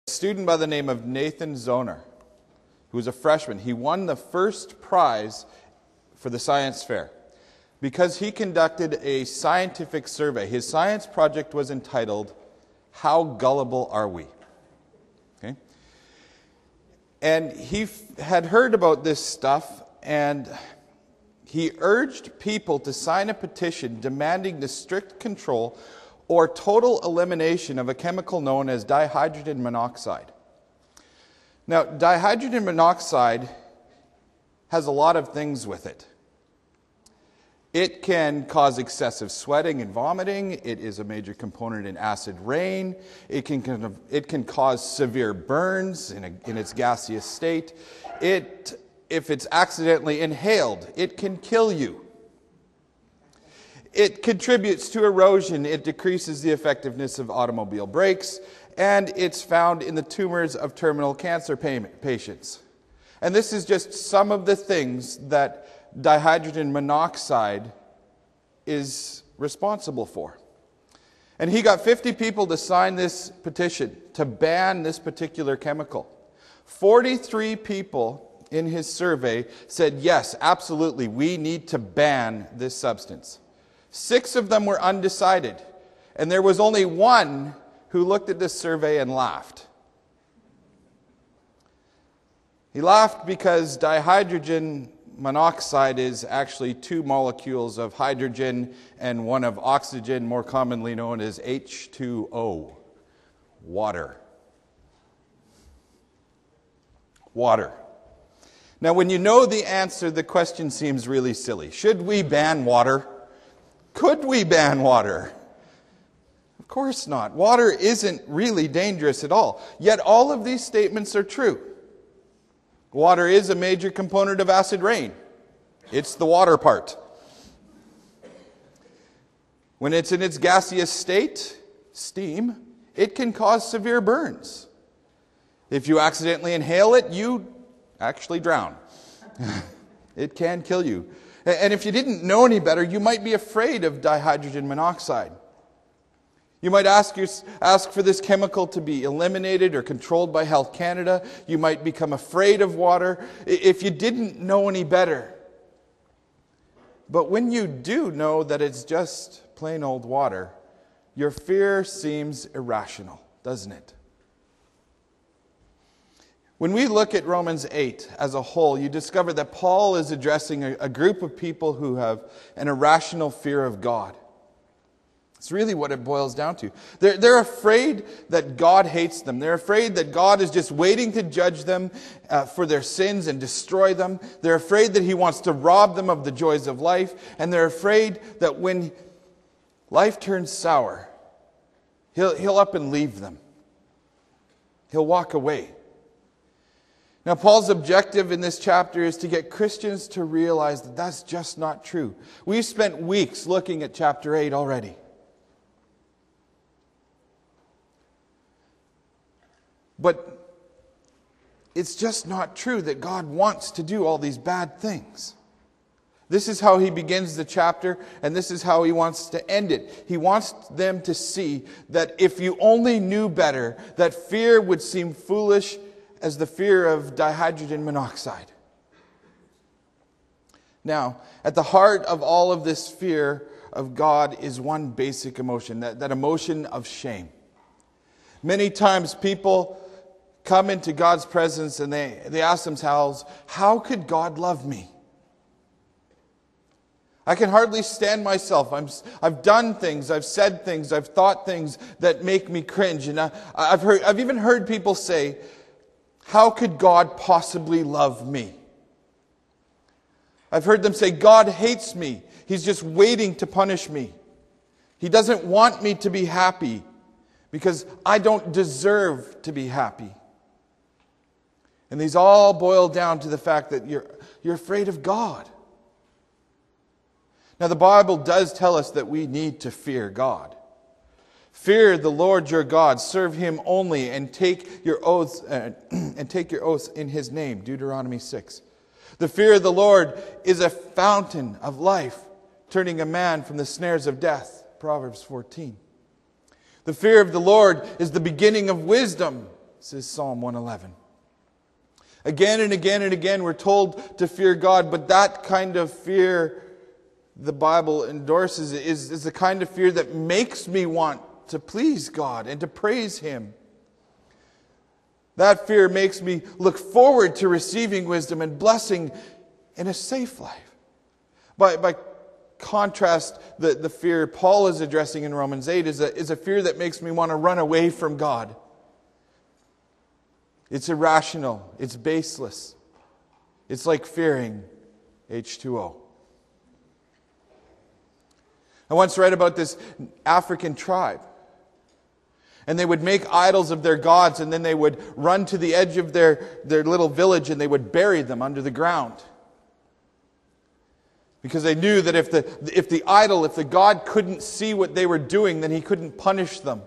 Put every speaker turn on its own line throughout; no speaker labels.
student by the name of Nathan Zoner, who was a freshman. He won the first prize for the science fair because he conducted a scientific survey. His science project was entitled, "How Gullible Are We?" Okay? And he had heard about this stuff, and he urged people to sign a petition demanding the strict control or total elimination of a chemical known as dihydrogen monoxide. Now, dihydrogen monoxide has a lot of things with it. It can cause excessive sweating and vomiting. It is a major component in acid rain. It can cause severe burns in its gaseous state. If it's accidentally inhaled, it can kill you. It contributes to erosion. It decreases the effectiveness of automobile brakes, and it's found in the tumors of terminal cancer patients. And this is just some of the things that dihydrogen monoxide is responsible for. And he got 50 people to sign this petition to ban this particular chemical. 43 people in his survey said, yes, absolutely, we need to ban this substance. 6 of them were undecided, and there was only one who looked at this survey and laughed. He laughed because dihydrogen monoxide is actually 2 molecules of hydrogen and 1 of oxygen, more commonly known as H2O, water. Water. Now, when you know the answer, the question seems really silly. Should we ban water? Could we ban water? Of course not. Water isn't really dangerous at all. Yet all of these statements are true. Water is a major component of acid rain. It's the water part. When it's in its gaseous state, steam, it can cause severe burns. If you accidentally inhale it, you actually drown. It can kill you. And if you didn't know any better, you might be afraid of dihydrogen monoxide. You might ask for this chemical to be eliminated or controlled by Health Canada. You might become afraid of water if you didn't know any better. But when you do know that it's just plain old water, your fear seems irrational, doesn't it? When we look at Romans 8 as a whole, you discover that Paul is addressing a group of people who have an irrational fear of God. It's really what it boils down to. They're afraid that God hates them. They're afraid that God is just waiting to judge them for their sins and destroy them. They're afraid that He wants to rob them of the joys of life. And they're afraid that when life turns sour, He'll up and leave them. He'll walk away. Now, Paul's objective in this chapter is to get Christians to realize that that's just not true. We've spent weeks looking at chapter 8 already. But it's just not true that God wants to do all these bad things. This is how he begins the chapter, and this is how he wants to end it. He wants them to see that if you only knew better, that fear would seem foolish as the fear of dihydrogen monoxide. Now, at the heart of all of this fear of God is one basic emotion, that emotion of shame. Many times people come into God's presence and they ask themselves, how could God love me? I can hardly stand myself. I've done things, I've said things, I've thought things that make me cringe. And I've even heard people say, how could God possibly love me? I've heard them say, God hates me. He's just waiting to punish me. He doesn't want me to be happy because I don't deserve to be happy. And these all boil down to the fact that you're afraid of God. Now, the Bible does tell us that we need to fear God. Fear the Lord your God, serve Him only, and take your oaths in His name. Deuteronomy 6. The fear of the Lord is a fountain of life, turning a man from the snares of death. Proverbs 14. The fear of the Lord is the beginning of wisdom. This is Psalm 111. Again and again and again we're told to fear God, but that kind of fear the Bible endorses is the kind of fear that makes me want to please God and to praise Him. That fear makes me look forward to receiving wisdom and blessing in a safe life. By contrast, the fear Paul is addressing in Romans 8 is a fear that makes me want to run away from God. It's irrational. It's baseless. It's like fearing H2O. I once read about this African tribe. And they would make idols of their gods, and then they would run to the edge of their little village and they would bury them under the ground. Because they knew that if the god couldn't see what they were doing, then he couldn't punish them.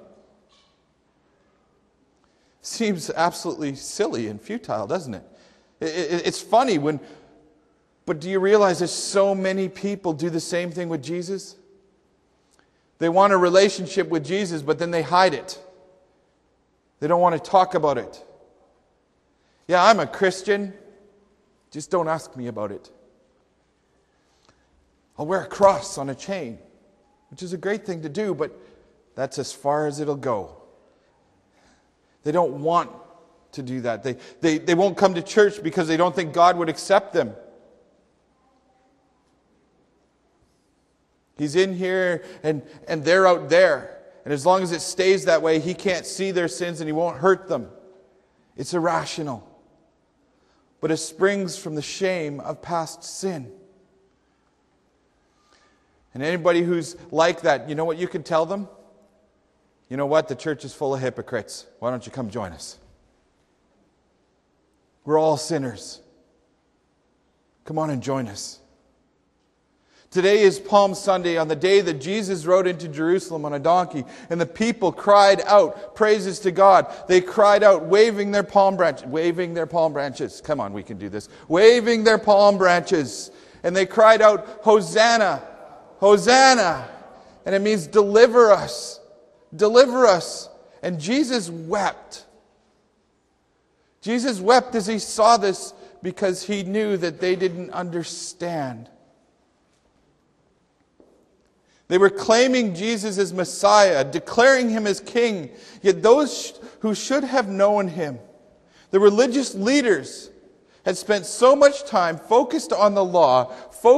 Seems absolutely silly and futile, doesn't it? It's funny but do you realize that so many people do the same thing with Jesus? They want a relationship with Jesus, but then they hide it. They don't want to talk about it. Yeah, I'm a Christian. Just don't ask me about it. I'll wear a cross on a chain, which is a great thing to do, but that's as far as it'll go. They don't want to do that. They won't come to church because they don't think God would accept them. He's in here and they're out there. And as long as it stays that way, He can't see their sins and He won't hurt them. It's irrational. But it springs from the shame of past sin. And anybody who's like that, you know what you can tell them? You know what? The church is full of hypocrites. Why don't you come join us? We're all sinners. Come on and join us. Today is Palm Sunday, on the day that Jesus rode into Jerusalem on a donkey, and the people cried out praises to God. They cried out, waving their palm branches. Come on, we can do this. Waving their palm branches. And they cried out, Hosanna, Hosanna. And it means deliver us, deliver us. And Jesus wept. Jesus wept as He saw this because He knew that they didn't understand. They were claiming Jesus as Messiah, declaring Him as King. Yet those who should have known Him, the religious leaders, had spent so much time focused on the law,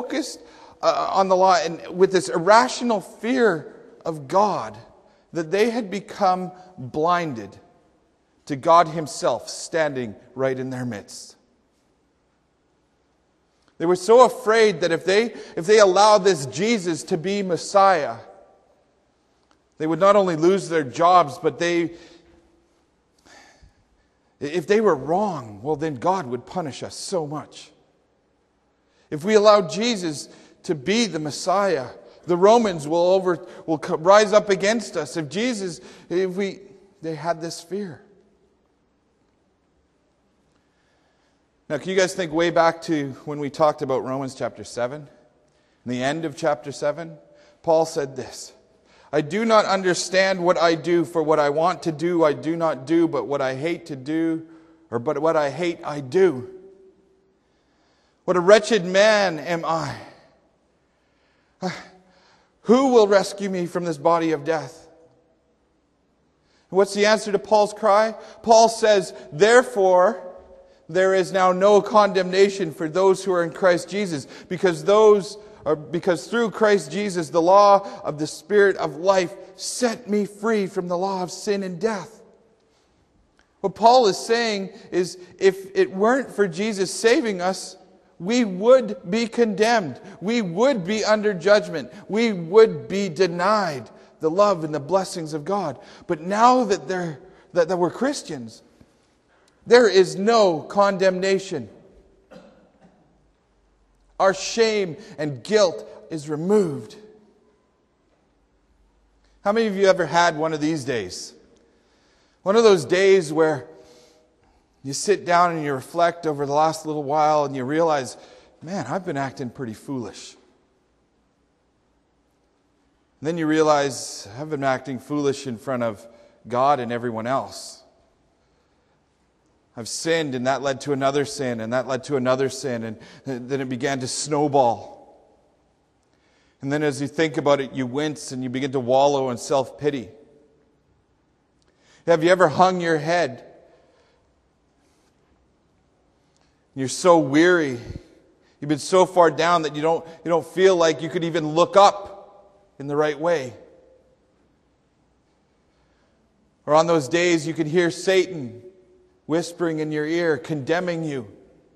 and with this irrational fear of God, that they had become blinded to God Himself standing right in their midst. They were so afraid that if they allowed this Jesus to be Messiah, they would not only lose their jobs, but if they were wrong, well, then God would punish us so much. If we allow Jesus to be the Messiah, the Romans will rise up against us. They had this fear. Now, can you guys think way back to when we talked about Romans chapter 7? In the end of chapter 7, Paul said this, I do not understand what I do, for what I want to do, I do not do, but what I hate to do, but what I hate, I do. What a wretched man am I. Who will rescue me from this body of death? What's the answer to Paul's cry? Paul says, therefore, there is now no condemnation for those who are in Christ Jesus, because through Christ Jesus, the law of the Spirit of life set me free from the law of sin and death. What Paul is saying is, if it weren't for Jesus saving us, we would be condemned. We would be under judgment. We would be denied the love and the blessings of God. But now that we're Christians, there is no condemnation. Our shame and guilt is removed. How many of you ever had one of these days? One of those days where you sit down and you reflect over the last little while and you realize, man, I've been acting pretty foolish. And then you realize, I've been acting foolish in front of God and everyone else. I've sinned, and that led to another sin, and that led to another sin, and then it began to snowball. And then as you think about it, you wince and you begin to wallow in self-pity. Have you ever hung your head? You're so weary. You've been so far down that you don't feel like you could even look up in the right way. Or on those days you could hear Satan whispering in your ear, condemning you.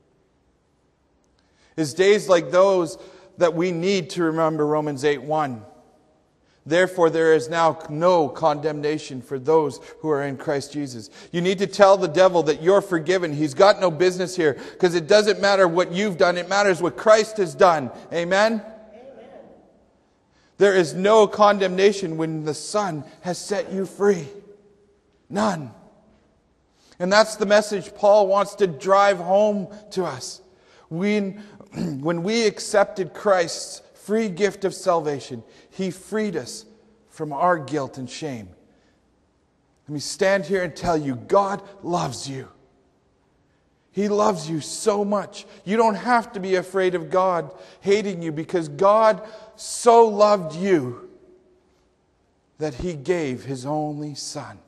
It's days like those that we need to remember Romans 8:1. Therefore, there is now no condemnation for those who are in Christ Jesus. You need to tell the devil that you're forgiven. He's got no business here, because it doesn't matter what you've done. It matters what Christ has done. Amen? Amen. There is no condemnation when the Son has set you free. None. And that's the message Paul wants to drive home to us. When we accepted Christ's free gift of salvation, He freed us from our guilt and shame. Let me stand here and tell you, God loves you. He loves you so much. You don't have to be afraid of God hating you, because God so loved you that He gave His only Son.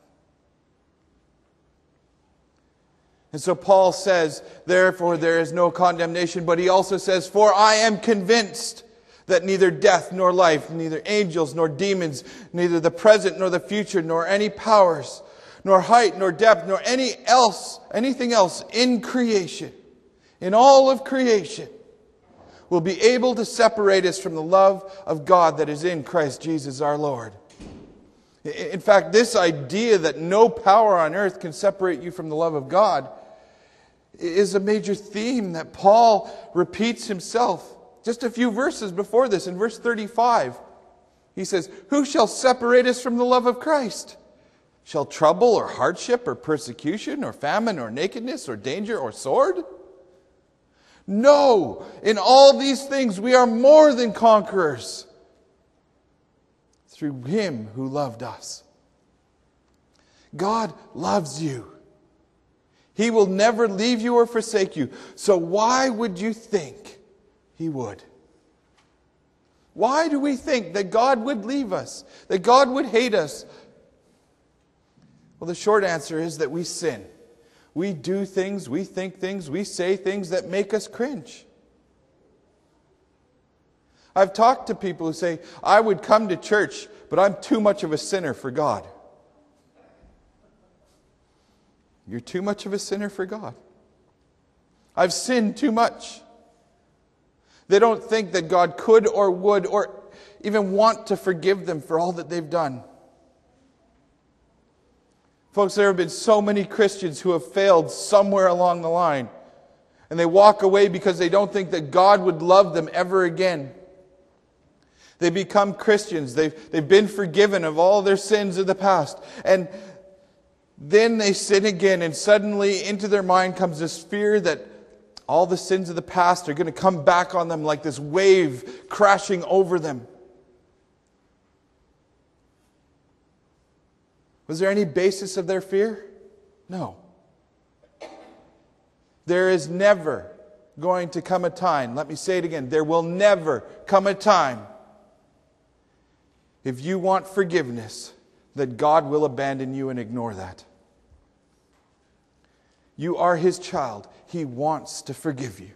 And so Paul says, therefore there is no condemnation, but he also says, for I am convinced that neither death nor life, neither angels nor demons, neither the present nor the future, nor any powers, nor height nor depth, nor anything else in creation, in all of creation, will be able to separate us from the love of God that is in Christ Jesus our Lord. In fact, this idea that no power on earth can separate you from the love of God is a major theme that Paul repeats himself. Just a few verses before this, in verse 35, he says, who shall separate us from the love of Christ? Shall trouble or hardship or persecution or famine or nakedness or danger or sword? No, in all these things we are more than conquerors through Him who loved us. God loves you. He will never leave you or forsake you. So why would you think He would? Why do we think that God would leave us? That God would hate us? Well, the short answer is that we sin. We do things, we think things, we say things that make us cringe. I've talked to people who say, I would come to church, but I'm too much of a sinner for God. You're too much of a sinner for God. I've sinned too much. They don't think that God could or would or even want to forgive them for all that they've done. Folks, there have been so many Christians who have failed somewhere along the line, and they walk away because they don't think that God would love them ever again. They become Christians. They've been forgiven of all their sins of the past. And then they sin again, and suddenly into their mind comes this fear that all the sins of the past are going to come back on them like this wave crashing over them. Was there any basis of their fear? No. There is never going to come a time, let me say it again, there will never come a time, if you want forgiveness, that God will abandon you and ignore that. You are His child. He wants to forgive you.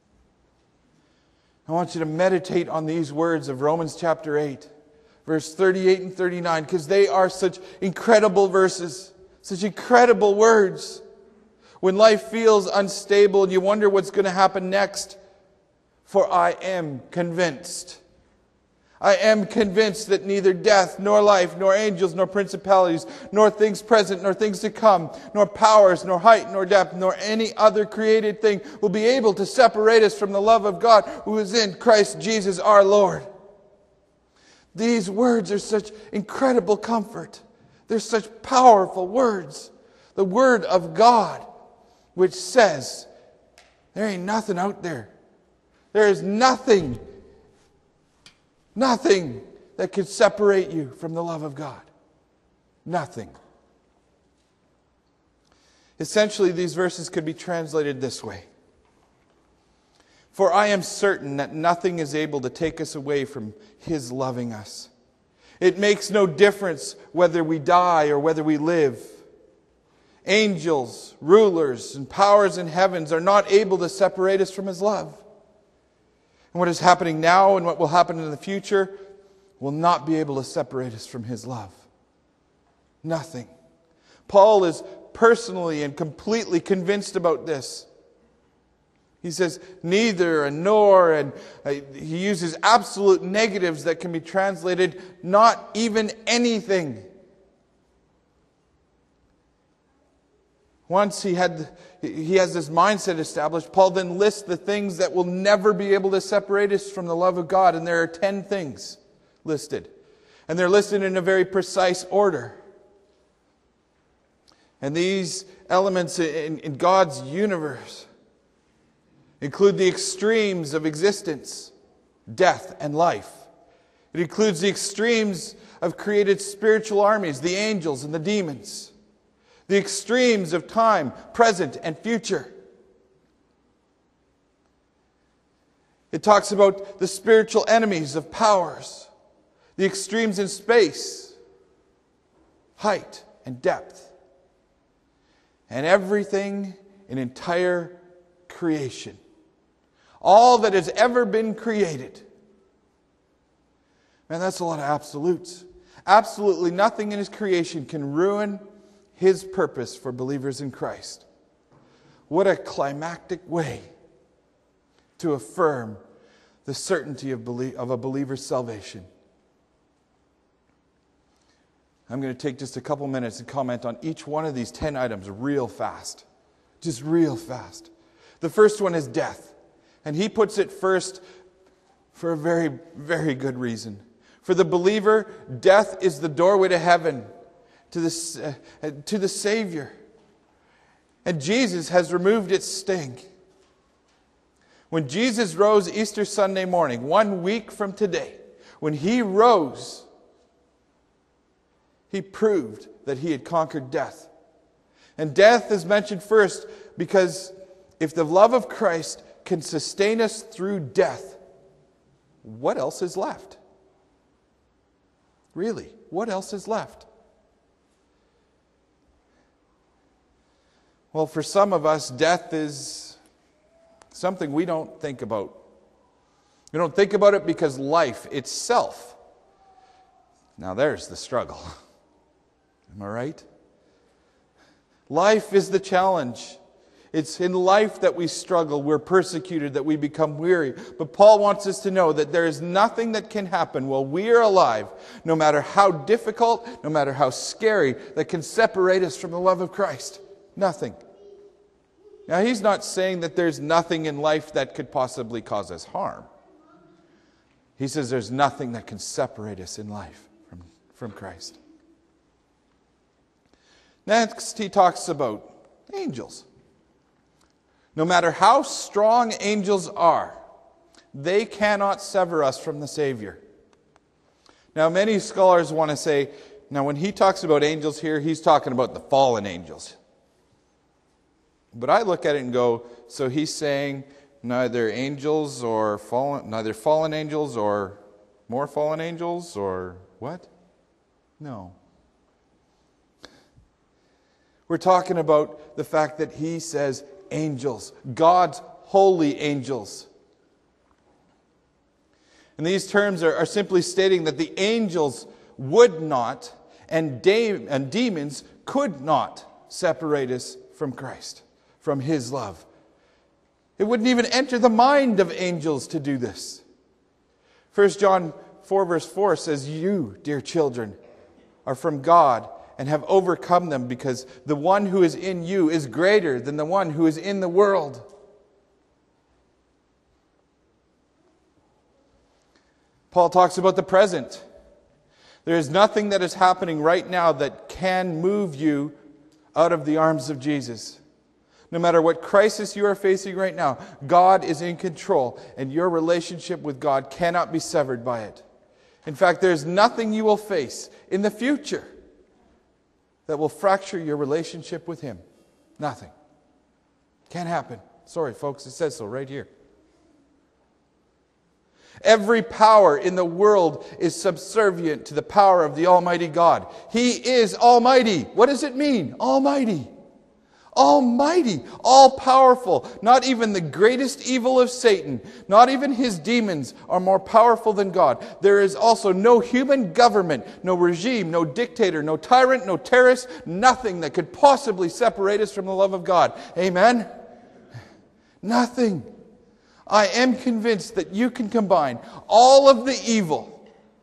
I want you to meditate on these words of Romans chapter 8, verse 38 and 39, because they are such incredible verses, such incredible words. When life feels unstable and you wonder what's going to happen next, for I am convinced. I am convinced that neither death, nor life, nor angels, nor principalities, nor things present, nor things to come, nor powers, nor height, nor depth, nor any other created thing will be able to separate us from the love of God who is in Christ Jesus our Lord. These words are such incredible comfort. They're such powerful words. The Word of God, which says, there ain't nothing out there. There is nothing that could separate you from the love of God. Nothing. Essentially, these verses could be translated this way. For I am certain that nothing is able to take us away from His loving us. It makes no difference whether we die or whether we live. Angels, rulers, and powers in heavens are not able to separate us from His love. And what is happening now and what will happen in the future will not be able to separate us from His love. Nothing. Paul is personally and completely convinced about this. He says neither and nor, and he uses absolute negatives that can be translated not even anything. Once he has this mindset established, Paul then lists the things that will never be able to separate us from the love of God. And there are 10 things listed. And they're listed in a very precise order. And these elements in God's universe include the extremes of existence, death and life. It includes the extremes of created spiritual armies, the angels and the demons. The extremes of time, present and future. It talks about the spiritual enemies of powers, the extremes in space, height and depth, and everything in entire creation. All that has ever been created. Man, that's a lot of absolutes. Absolutely nothing in His creation can ruin His purpose for believers in Christ. What a climactic way to affirm the certainty of a believer's salvation. I'm going to take just a couple minutes and comment on each one of these 10 items real fast. Just real fast. The first one is death. And he puts it first for a very, very good reason. For the believer, death is the doorway to heaven, to the Savior. And Jesus has removed its sting. When Jesus rose Easter Sunday morning, 1 week from today, when He rose, He proved that He had conquered death. And death is mentioned first because if the love of Christ can sustain us through death, what else is left? Really, what else is left? Well, for some of us, death is something we don't think about. We don't think about it because life itself. Now there's the struggle. Am I right? Life is the challenge. It's in life that we struggle, we're persecuted, that we become weary. But Paul wants us to know that there is nothing that can happen while we are alive, no matter how difficult, no matter how scary, that can separate us from the love of Christ. Nothing. Now, he's not saying that there's nothing in life that could possibly cause us harm. He says there's nothing that can separate us in life from Christ. Next, he talks about angels. No matter how strong angels are, they cannot sever us from the Savior. Now, many scholars want to say, now when he talks about angels here, he's talking about the fallen angels. But I look at it and go, so he's saying neither fallen angels or more fallen angels or what? No. We're talking about the fact that he says angels, God's holy angels. And these terms are simply stating that the angels would not and demons could not separate us from Christ, from His love. It wouldn't even enter the mind of angels to do this. 1 John 4 verse 4 says, "You, dear children, are from God and have overcome them, because the one who is in you is greater than the one who is in the world." Paul talks about the present. There is nothing that is happening right now that can move you out of the arms of Jesus. No matter what crisis you are facing right now, God is in control, and your relationship with God cannot be severed by it. In fact, there is nothing you will face in the future that will fracture your relationship with Him. Nothing. Can't happen. Sorry, folks, it says so right here. Every power in the world is subservient to the power of the Almighty God. He is Almighty. What does it mean? Almighty. Almighty. All-powerful. Not even the greatest evil of Satan, not even his demons are more powerful than God. There is also no human government, no regime, no dictator, no tyrant, no terrorist, nothing that could possibly separate us from the love of God. Amen? Nothing. I am convinced that you can combine all of the evil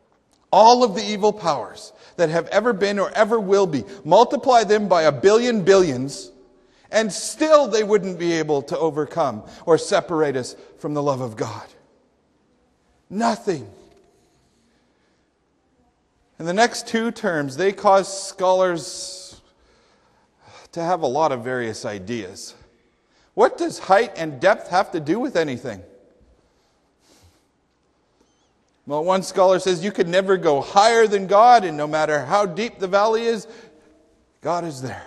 powers that have ever been or ever will be, multiply them by a billion billions, and still they wouldn't be able to overcome or separate us from the love of God. Nothing. And the next two terms, they cause scholars to have a lot of various ideas. What does height and depth have to do with anything? Well, one scholar says you could never go higher than God, and no matter how deep the valley is, God is there.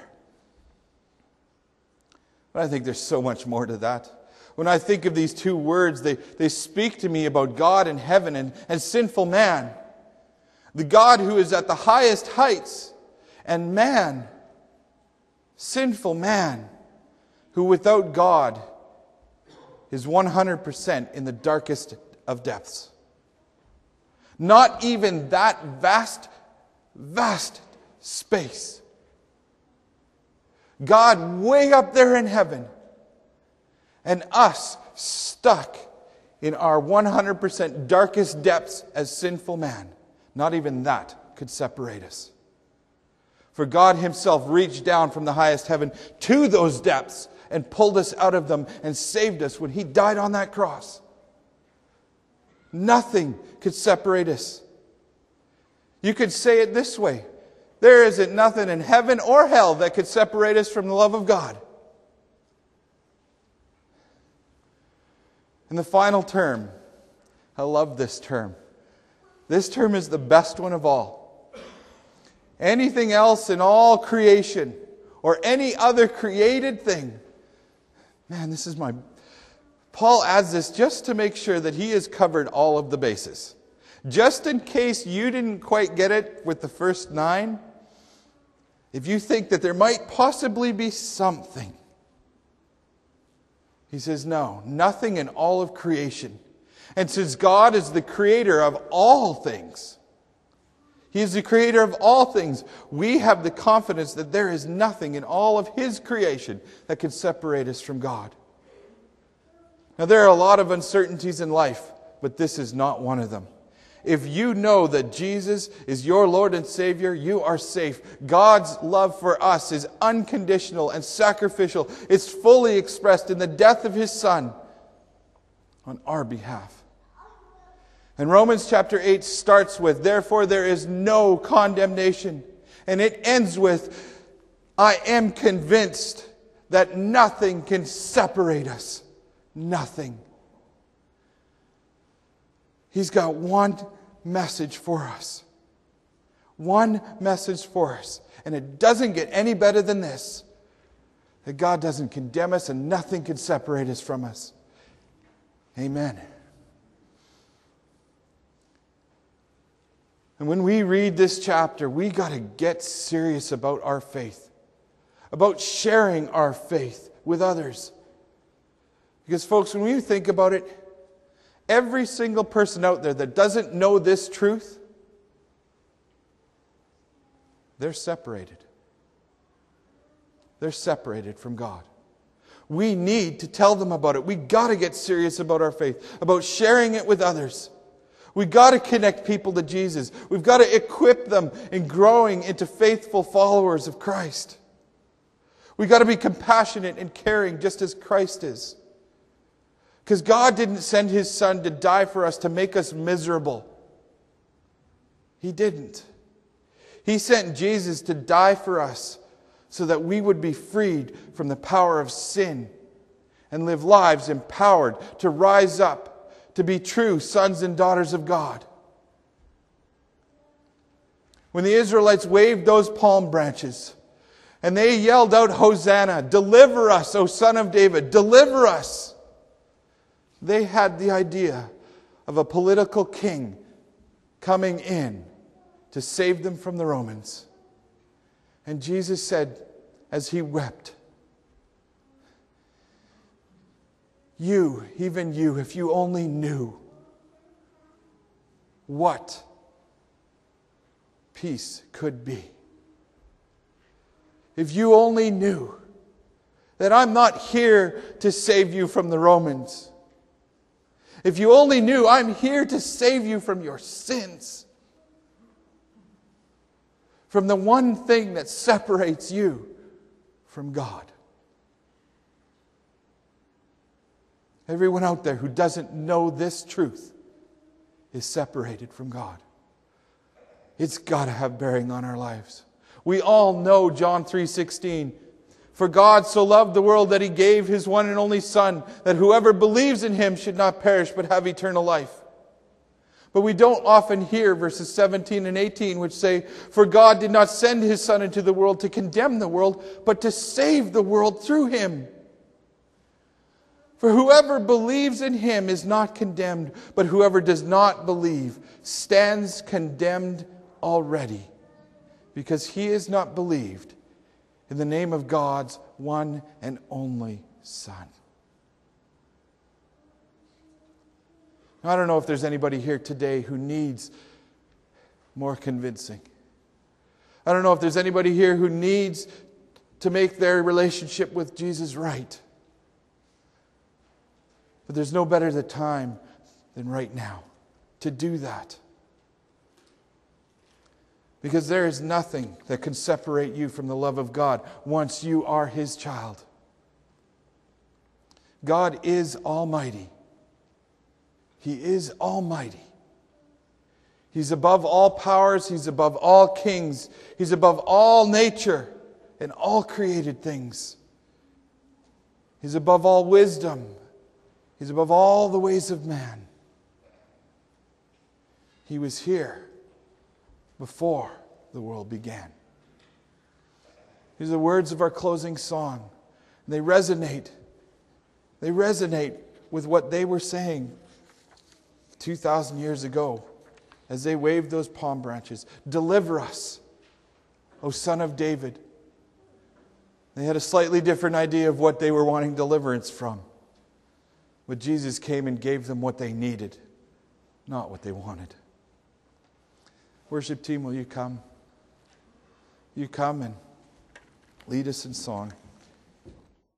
But I think there's so much more to that. When I think of these two words, they speak to me about God in heaven and sinful man. The God who is at the highest heights, and man, sinful man, who without God is 100% in the darkest of depths. Not even that vast, vast space. God way up there in heaven, and us stuck in our 100% darkest depths as sinful man. Not even that could separate us. For God himself reached down from the highest heaven to those depths and pulled us out of them and saved us when he died on that cross. Nothing could separate us. You could say it this way: there isn't nothing in heaven or hell that could separate us from the love of God. And the final term, I love this term. This term is the best one of all. Anything else in all creation or any other created thing, man, this is my... Paul adds this just to make sure that he has covered all of the bases. Just in case you didn't quite get it with the first 9, if you think that there might possibly be something, he says, no, nothing in all of creation. And since God is the creator of all things, he is the creator of all things, we have the confidence that there is nothing in all of his creation that can separate us from God. Now, there are a lot of uncertainties in life, but this is not one of them. If you know that Jesus is your Lord and Savior, you are safe. God's love for us is unconditional and sacrificial. It's fully expressed in the death of his Son on our behalf. And Romans chapter 8 starts with, therefore there is no condemnation. And it ends with, I am convinced that nothing can separate us. Nothing. He's got one message for us. One message for us. And it doesn't get any better than this. That God doesn't condemn us and nothing can separate us from us. Amen. And when we read this chapter, we got to get serious about our faith. About sharing our faith with others. Because folks, when we think about it, every single person out there that doesn't know this truth, they're separated. They're separated from God. We need to tell them about it. We got to get serious about our faith, about sharing it with others. We got to connect people to Jesus. We've got to equip them in growing into faithful followers of Christ. We got to be compassionate and caring just as Christ is. Because God didn't send his Son to die for us to make us miserable. He didn't. He sent Jesus to die for us so that we would be freed from the power of sin and live lives empowered to rise up, to be true sons and daughters of God. When the Israelites waved those palm branches And they yelled out, Hosanna, deliver us, O Son of David, deliver us. They had the idea of a political king coming in to save them from the Romans. And Jesus said, as he wept, you, even you, if you only knew what peace could be. If you only knew that I'm not here to save you from the Romans. If you only knew I'm here to save you from your sins. From the one thing that separates you from God. Everyone out there who doesn't know this truth is separated from God. It's got to have bearing on our lives. We all know John 3:16. For God so loved the world that He gave His one and only Son, that whoever believes in Him should not perish but have eternal life. But we don't often hear verses 17 and 18 which say, for God did not send His Son into the world to condemn the world, but to save the world through Him. For whoever believes in Him is not condemned, but whoever does not believe stands condemned already, because he is not believed in the name of God's one and only Son. Now, I don't know if there's anybody here today who needs more convincing. I don't know if there's anybody here who needs to make their relationship with Jesus right. But there's no better time than right now to do that. Because there is nothing that can separate you from the love of God once you are His child. God is almighty. He is almighty. He's above all powers. He's above all kings. He's above all nature and all created things. He's above all wisdom. He's above all the ways of man. He was here before the world began. These are the words of our closing song. They resonate. They resonate with what they were saying 2,000 years ago as they waved those palm branches. Deliver us, O Son of David. They had a slightly different idea of what they were wanting deliverance from. But Jesus came and gave them what they needed, not what they wanted. Worship team, will you come? You come and lead us in song.